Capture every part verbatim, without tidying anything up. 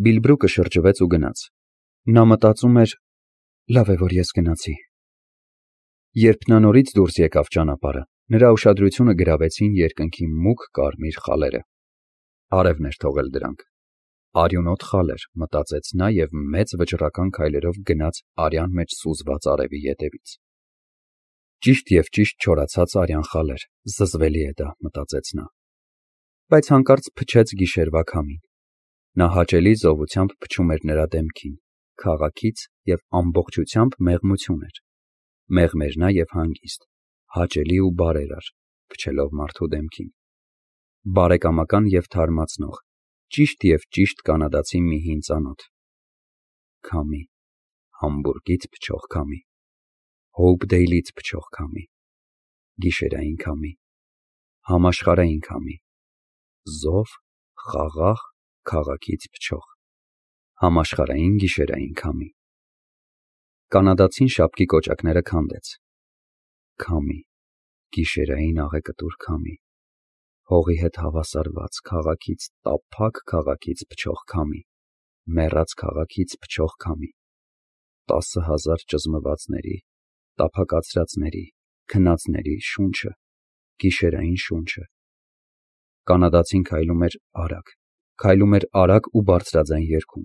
Բիլբրուկը շրջվեց ու գնաց։ Նա մտածում էր. լավ է, որ ես գնացի։ Երբ նա նորից դուրս եկավ ճանապարհը, նրա ուշադրությունը գրավեցին երկնքի մուգ կարմիր խալերը։ Արևն էր թողել դրանք։ Արյունոտ խալեր, մտածեց նա և մեծ վճռական քայլերով գնաց արյան մեջ սուզված արևի ետևից։ Ճիշտ և ճիշտ չորացած արյան խալեր, զզվելի է դա, մտածեց նա։ Բայց հանկարծ փչեց գիշերվա քամին։ Նա հաճելի զովությամբ փչում էր նրա դեմքին, քաղաքից և ամբողջությամբ մեղմություն էր։ Մեղմ էր նա և հանգիստ, հաճելի ու բարերար, փչելով մարդու դեմքին։ Բարեկամական և թարմացնող, ճիշտ և ճիշտ կանադացի մի հին ծանոթ։ Քամի, Համբուրգից փչող քամի, Հոուփդեյլից փչող քամի, գիշերային քամի, համաշխարհային քամի, զով, խաղաղ, քաղաքից փչող, համաշխարհային գիշերային քամի։ Կանադացին շապկի կոճակները քանդեց։ Քամի, գիշերային աղեկտուր քամի, հողի հետ հավասարված, քաղաքից տափակ քաղաքից փչող քամի, մեռած քաղաքից փչող քամի, տասը հազար ճզմվածների, տափակացրածների, քնածների շունչը, գիշերային շունչը։ Կանադացին քայլում էր արագ, քայլում էր արագ ու բարձրաձայն երգում։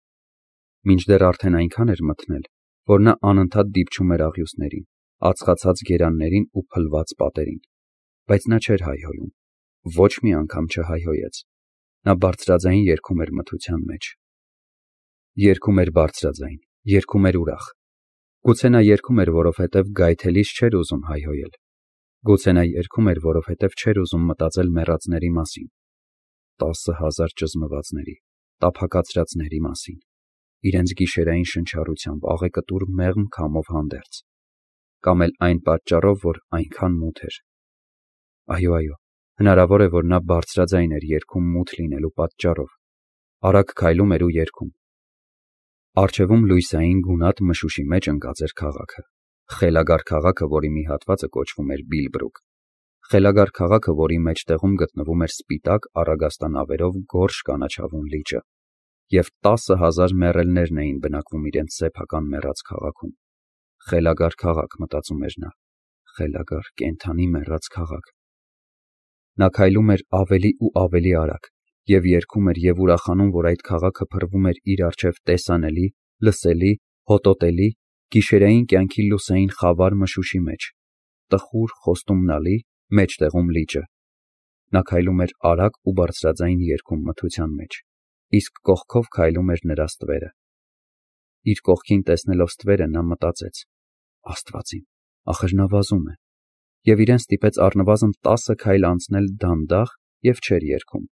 Մինչդեռ արդեն այնքան էր մթնել, որ նա անընդհատ դիպչում էր աղյուսներին, ածխացած գերաններին ու փլված պատերին, բայց նա չէր հայհոյում, ոչ մի անգամ չհայհոյեց։ Նա բարձրաձայն երգում էր մթության մեջ։ Երգում էր բարձրաձայն, երգում էր ուրախ։ Գուցե նա երգում էր, որովհետև գայթելիս չէր ուզում հայհոյել։ Գուցե նա երգում էր, որովհետև չէր ուզում մտածել մեռածների մասին, տասը հազար ճզմվածների, տափակացրածների մասին, իրենց գիշերային շնչառությամբ, աղեկտուր մեղմ քամով հանդերձ, կամ էլ այն պատճառով, որ այնքան մութ էր։ Այո, այո, հնարավոր է, որ նա բարձրաձայն էր երգում մութ լինելու պատճառով, արագ քայլում էր ու երգում։ Առջևում լույսային գունատ մշուշի մեջ ընկած էր քաղաքը, խելագար քաղաքը, որի մի հատվածը կոչվում էր Բիլբրուկ, խելագար քաղաքը, որի մեջտեղում գտնվում էր սպիտակ առագաստանավերով գորշ կանաչավուն լիճը, և տասը հազար մեռելներն էին բնակվում իրենց սեփական մեռած քաղաքում։ Խելագար քաղաք, մտածում էր նա, խելագար, կենդանի մեռած քաղաք։ Նա քայլում էր ավելի ու ավելի արագ և երգում էր և ուրախանում, որ այդ քաղաքը փռվում էր իր առջև տեսանելի, լսելի, հոտոտելի, գիշերային կյանքի լուսային խավար մշուշի մեջ, տխուր, խոստումնալի, մեջտեղում լիճը։ Նա քայլում էր արագ ու բարձրաձայն երգում մթության մեջ, իսկ կողքով քայլում էր նրա ստվերը։ Իր կողքին տեսնելով ստվերը, նա մտածեց. Աստված իմ, ախր նա վազում է, և իրեն ստիպեց առնվազն տասը քայլ անցնել դանդաղ և չէր երգում։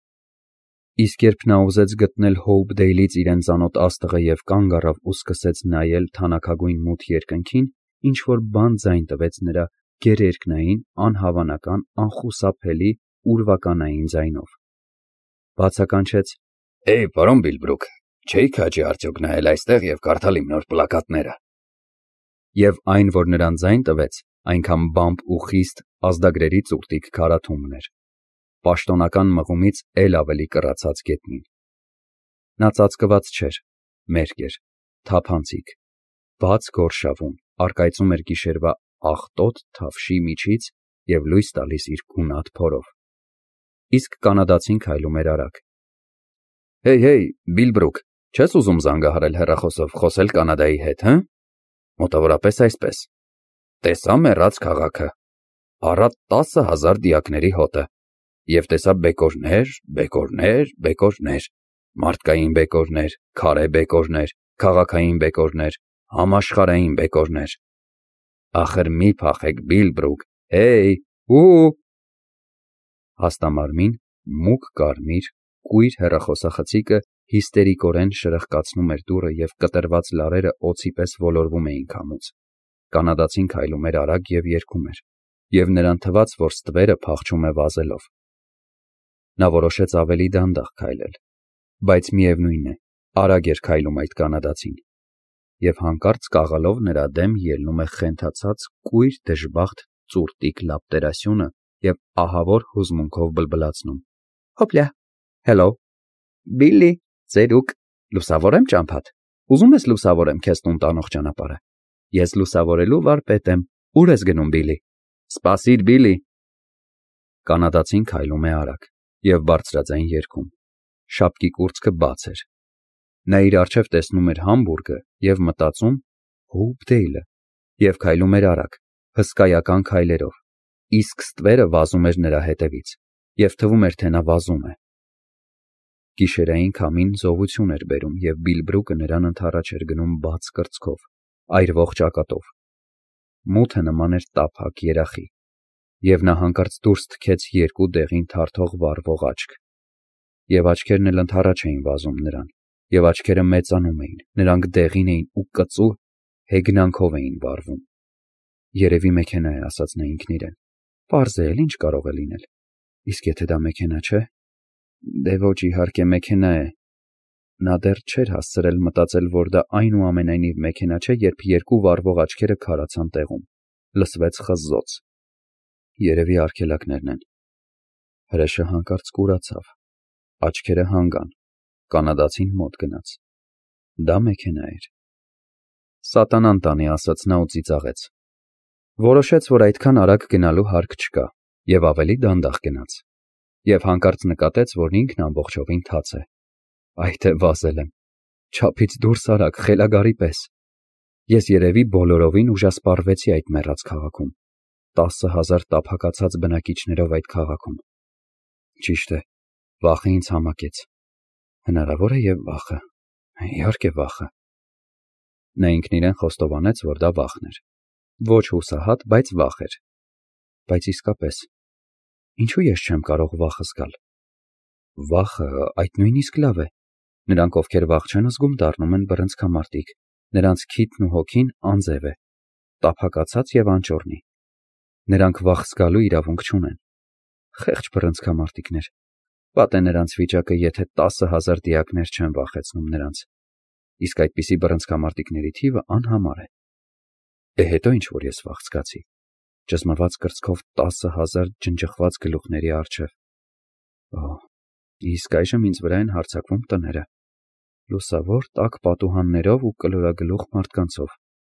Իսկ երբ նա ուզեց գտնել Հոուփդեյլից իրեն ծանոթ աստղը և կանգ առավ ու սկսեց նայել թանաքագույն մութ երկնքին, ինչ-որ բան ձայն տվեց նրա գերերկնային, անհավանական, անխուսափելի, ուրվականային ձայնով։ Բացականչեց. «Էյ, պարոն Բիլբրուկ, չէի՞ք հաճի արդյոք նայել այստեղ և կարդալ իմ նոր պլակատները»։ Եվ այն, որ նրան ձայն տվեց, այնքան բամբ ու խիստ ազդագրերի ծուռտիկ քարաթումբն էր, պաշտոնական մղումից էլ ավելի կռացած գետնին։ Նա ծածկված չէր, մերկ էր, թափանցիկ, բաց գորշավուն, առկայծում էր գիշերվա աղտոտ թավշի միջից և լույս տալիս իր գունատ փորով։ Իսկ կանադացին քայլում էր արագ։ «Հեյ, հեյ, Բիլբրուկ, չես ուզում զանգահարել հեռախոսով, խոսել Կանադայի հետ, հը՞։ Մոտավորապես այսպես. տեսա մեռած քաղաքը, առա տասը հազար դիակների հոտը, և տեսա բեկորներ, բեկորներ, բեկորներ, մարդկային բեկորներ, քարե բեկորներ, քաղաքային բեկորներ, համաշխարհային բեկորներ։ Ախր մի փախեք, Բիլբրուկ, հեյ, հու»։ Հաստամարմին, մուգ կարմիր, կույր հեռախոսախցիկը հիստերիկորեն շրխկացնում էր դուռը և կտրված լարերը օձի պես ոլորվում էին քամուց։ Կանադացին քայլում էր արագ և երգում էր, և նրան թվաց, որ ստվերը փախչում է վազելով։ Նա որոշեց ավելի դանդաղ քայլել, բայց միևնույն է, արագ էր քայլում այդ կանադացին։ Եվ հանկարծ կաղալով նրա դեմ ելնում է խենթացած կույր դժբախտ ծուռտիկ լապտերասյունը և ահավոր հուզմունքով բլբլացնում. «Հոպլյա, հելլո, Բիլլի, Ծերուկ, լուսավորեմ ճամփադ։ Ուզում ես լուսավորեմ քեզ տուն տանող ճանապարհը։ Ես լուսավորելու վարպետ եմ։ Ուր ես գնում, Բիլի։ Սպասիր, Բիլի։ Կանադացին քայլում է արագ եւ բարձրաձայն երգում։ Շապկի կուրծքը բաց էր։ Նա իր առջև տեսնում էր Համբուրգը եւ մտածում Հոուփդեյլը եւ քայլում էր արագ, հսկայական քայլերով, իսկ ստվերը վազում էր նրա հետևից եւ թվում էր, թե նա վազում է։ Գիշերային քամին զովություն էր բերում եւ Բիլբրուկը նրան ընդառաջ էր գնում բաց կրծքով, այրվող ճակատով։ Մութը նման էր տափակ երախի, եւ նա հանկարծ դուրս թքեց երկու դեղին թարթող վառվող աչք։ Եվ աչքերն էլ ընդառաջ էին վազում նրան, եւ աչքերը մեծանում էին, նրանք դեղին էին ու կծու հեգնանքով էին վառվում։ Երևի մեքենա է, ասաց նա ինքն իրեն։ Պարզ է, ինչ կարող է լինել։ Իսկ եթե դա մեքենա չէ, դե ոչ, իհարկե մեքենա է։ Նա դեռ չէր հասցրել մտածել, որ դա այնուամենայնիվ մեքենա չէ, երբ երկու վառվող աչքերը քարացան տեղում։ Լսվեց խզզոց։ Երևի արգելակներն են։ Հրեշը հանկարծ կուրացավ։ Աչքերը հանգան։ Կանադացին մոտ գնաց։ Դա մեքենա էր։ Սատանան տանի, ասաց նա ու ծիծաղեց։ Որոշեց, որ այդքան արագ գնալու հարկ չկա, եւ ավելի դանդաղ գնաց։ Եվ հանկարծ նկատեց, որ ինքն ամբողջովին թաց է։ Այ թե վազել եմ։ Չափից դուրս արագ, խելագարի պես։ Ես երևի բոլորովին ուժասպառվեցի այդ մեռած քաղաքում։ Տասը հազար տափակացած բնակիչներով այդ քաղաքում։ Ճիշտ է, վախը ինձ համակեց։ Հնարավոր է եւ վախը։ Իհարկե վախը։ Նա ինքն իրեն խոստովանեց, որ դա վախն էր։ Ոչ հուսահատ, բայց վախ էր։ Բայց իսկապես, ինչու ես չեմ կարող վախ զգալ։ Վախը այդ նույնիսկ լավ է։ Նրանք, ովքեր վախ չեն զգում, դառնում են բռնցքամարտիկ։ Նրանց քիթն ու հոգին անձև է, տափակացած եւ անճոռնի։ Նրանք վախ զգալու իրավունք չունեն։ Խեղճ բռնցքամարտիկներ։ Պատ է նրանց վիճակը, եթե տասը հազար դիակներ չեն վախեցնում նրանց։ Իսկ այդպիսի բռնցքամարտիկների թիվը անհամար է։ Է հետո ինչ որ ես վախ զգացի։ Ճզմված կրծքով տասը հազար ջնջխված գլուխների առջև։ Օ, իսկ այժմ ինձ վրա են հարձակվում տները։ Լուսավոր տաք պատուհաններով ու կլորագլուխ մարդկանցով։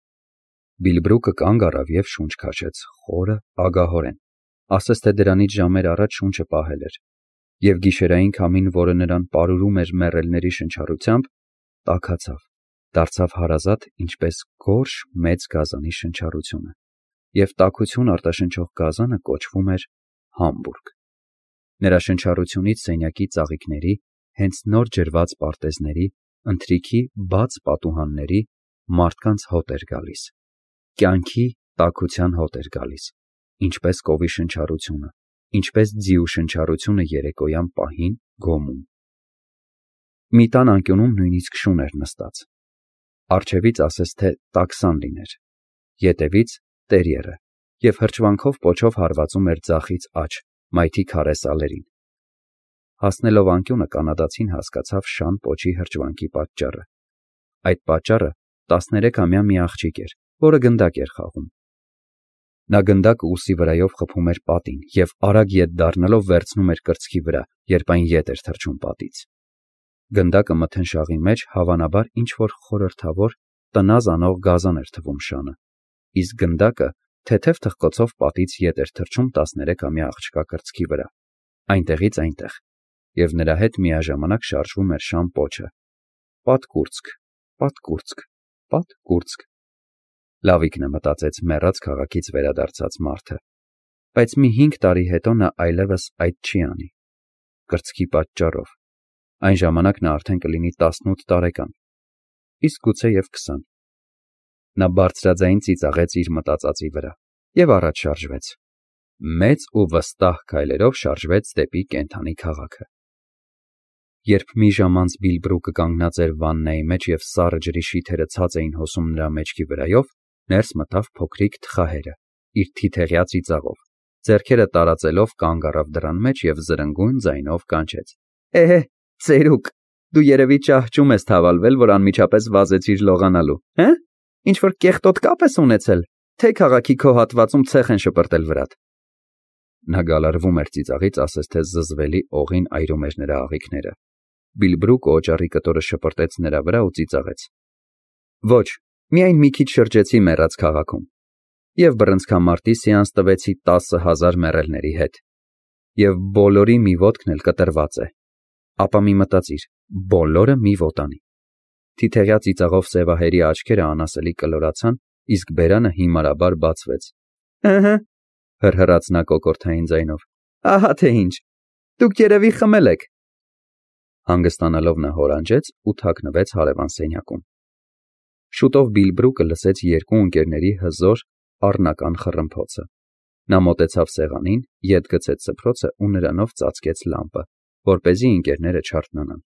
Բիլբրուկը կանգ առավ եւ շունչ քաշեց, խորը, ագահորեն։ Ասես թե դրանից ժամեր առաջ շունչը պահել էր։ Եվ գիշերային քամին, որը նրան պարուրում էր մեռելների շնչառությամբ, տաքացավ, դարձավ հարազատ, ինչպես գորշ մեծ գազանի շնչառությունը։ Եվ տաքություն արտաշնչող գազանը կոչվում էր Համբուրգ։ Նրա շնչառությունից սենյակի ծաղիկների, հենց նոր ջրված պարտեզների, ընթրիքի բաց պատուհանների, մարդկանց հոտ էր գալիս։ Կյանքի տաքության հոտ էր գալիս, ինչպես կովի շնչառությունը, ինչպես ձիու շնչառությունը երեկոյան պահին գոմում։ Մի տան անկյունում նույնիսկ շուն էր նստած։ Առջևից ասես թե տաքսան լիներ, ետևից տերիերը, եւ հրճվանքով պոչով հարվածում էր ձախից աջ, մայթի քարե սալերին։ Հասնելով անկյունը կանադացին հասկացավ շան պոչի հրճվանքի պատճառը։ Այդ պատճառը տասներեքամյա մի աղջիկ էր, որը գնդակ էր խաղում։ Նա գնդակը ուսի վրայով խփում էր պատին եւ արագ ետ դառնալով վերցնում էր կրծքի վրա, երբ այն ետ էր թռչում պատից։ Գնդակը մթնշաղի մեջ հավանաբար ինչ-որ խորհրդավոր տնազ անող գազան էր թվում շանը, իսկ գնդակը թեթև թխկոցով պատից ետ էր թռչում տասներեքամյա աղջկա կրծքի վրա, այնտեղից այնտեղ, եւ նրա հետ միաժամանակ շարժվում էր շան պոչը. պատ կուրծք, պատ կուրծք, պատ կուրծք։ Լավիկն է, մտածեց մեռած քաղաքից վերադարձած մարդը, բայց մի հինգ տարի հետո նա այլևս այդ չի անի։ Կրծքի պատճառով։ Այն ժամանակ նա արդեն կլինի տասնութ տարեկան, իսկ գուցե եւ քսան։ Նա բարձրաձայն ծիծաղեց իր մտածածի վրա եւ առաջ շարժվեց։ Մեծ ու վստահ քայլերով շարժվեց դեպի կենդանի քաղաքը։ Երբ մի ժամ անց Բիլբրուկը կանգնած էր վաննայի մեջ եւ սառը ջրի շիթերը ցած էին հոսում նրա մեջքի վրայով, ներս մտավ փոքրիկ թխահերը, իր թիթեղյա ծիծաղով, ձեռքերը տարածելով կանգ առավ դռան մեջ եւ զրնգուն ձայնով կանչեց. Էհե, ծերուկ, դու երևի ճահճում ես թավալվել, որ անմիջապես վազեցիր լողանալու, հը՞։ Ինչ որ կեղտոտ կապ ես ունեցել, թե քաղաքի քո հատվածում ցեխ են շպրտել վրադ։ Նա գալարվում էր ծիծաղից, ասես թե զզվելի օղին այրում էր նրա աղիքները։ Բիլբրուկը օճառի կտորը շպրտեց նրա վրա ու ծիծաղեց։ Ոչ, միայն մի քիչ շրջեցի մեռած քաղաքում և բռնցքամարտի սեանս տվեցի տասը հազար մեռելների հետ, և բոլորի մի ոտքն էլ կտրված է, ապա մի մտածիր, բոլորը մի ոտանի։ Թիթեղյա ծիծաղով սևահերի աչքերը անասելի կլորացան, իսկ բերանը հիմարաբար բացվեց։ Ըհը, հռհռաց նա կոկորդային ձայնով, ահա թե ինչ, դուք երևի խմել եք։ Հանգստանալով նա հորանջեց ու թաքնվեց հարևան սենյակում։ Շուտով Բիլբրուկը լսեց երկու ընկերների հզոր, առնական խռմփոցը։ Նա մոտեցավ սեղանին, ետ գցեց սփռոցը ու նրանով ծածկեց լամպը, որպեսզի ընկերները չարթնանան։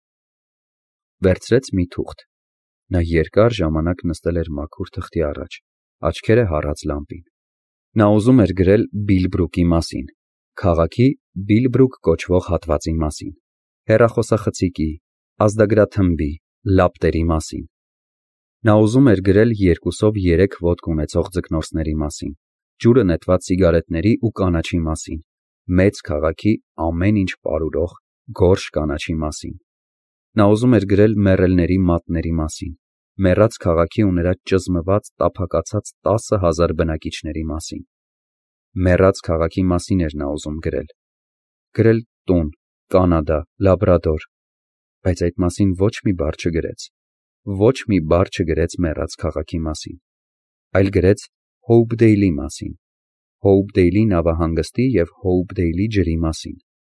Վերցրեց մի թուղթ։ Նա երկար ժամանակ նստել էր մաքուր թղթի առաջ, աչքերը հառած լամպին։ Նա ուզում էր գրել Բիլբրուկի մասին, քաղաքի Բիլբրուկ կոչվող հատվածի մասին, հեռախոսախցիկի, ազդագրաթմբի, լապտերի մասին։ Նա ուզում էր գրել երկուսով երեք ոտք ունեցող ձկնորսների մասին, ջուրը նետված սիգարետների ու կանաչի մասին, մեծ քաղաքի ամեն ինչ պարուրող գորշ կանաչի մասին։ Նա ուզում էր գրել մեռելների մատների մասին, մեռած քաղաքի ու նրա ճզմված, տափակացած տասը հազար բնակիչների մասին։ Մեռած քաղաքի մասին էր նա ուզում գրել։ Գրել տուն, Կանադա, Լաբրադոր, բայց այդ մասին ոչ մի բառ չգրեց։ Ոչ մի բառ չգրեց մեռած քաղաքի մասին, այլ գրեց Հոուփդեյլի մասին, Հոուփդեյլի նավահանգստի և Հոուփդեյլի ջրի մասին։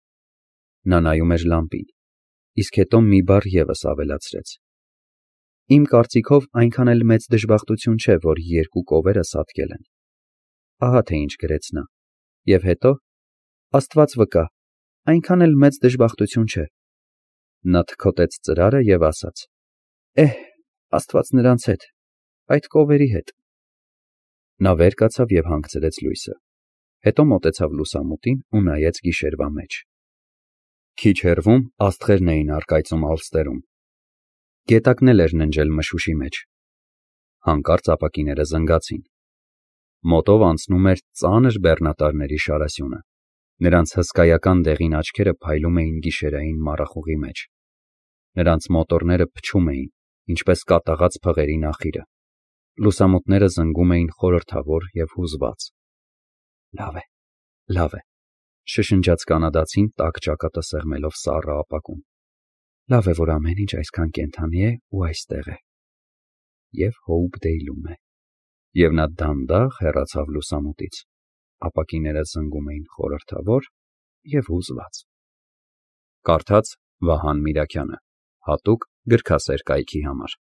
Նա նայում էր լամպին, իսկ հետո մի բառ ևս ավելացրեց. Իմ կարծիքով այնքան էլ մեծ դժբախտություն չէ, որ երկու կովերը սատկել են։ Ահա թե ինչ գրեց նա։ Եվ հետո, Աստված վկա, այնքան էլ մեծ դժբախտություն չէ։ Նա թքոտեց ծրարը և ասաց. Էհ, Աստված նրանց հետ, այդ կովերի հետ։ Նա վեր կացավ և հանգցրեց լույսը։ Հետո մոտեցավ լուսամուտին ու նայեց գիշերվա մեջ։ Քիչ հեռվում աստղերն էին առկայծում ալստերում։ Գետակն էլ էր ննջել մշուշի մեջ։ Հանկարծ ապակիները զնգացին։ Մոտով անցնում էր ծանր բեռնատարների շարասյունը։ Նրանց հսկայական դեղին աչքերը փայլում էին գիշերային մառախուղի մեջ։ Նրանց մոտորները փչում էին, ինչպես կատաղած փղերի նախիրը։ Լուսամուտները զնգում էին խորհրդավոր և հուզված։ Լավ է, լավ է, շշնջաց կանադացին տաք ճակատը սեղմելով սառը ապակուն։ Լավ է, որ ամեն ինչ այսքան կենդանի է ու այստեղ է։ Եվ Հոուփդեյլում է։ Եվ նա դանդաղ հեռացավ լուսամուտից։ Ապակիները զնգում էին խորհրդավոր և հուզված։ Կարդաց Վահան Միրաքյանը, հատուկ գրքասեր կայքի համար։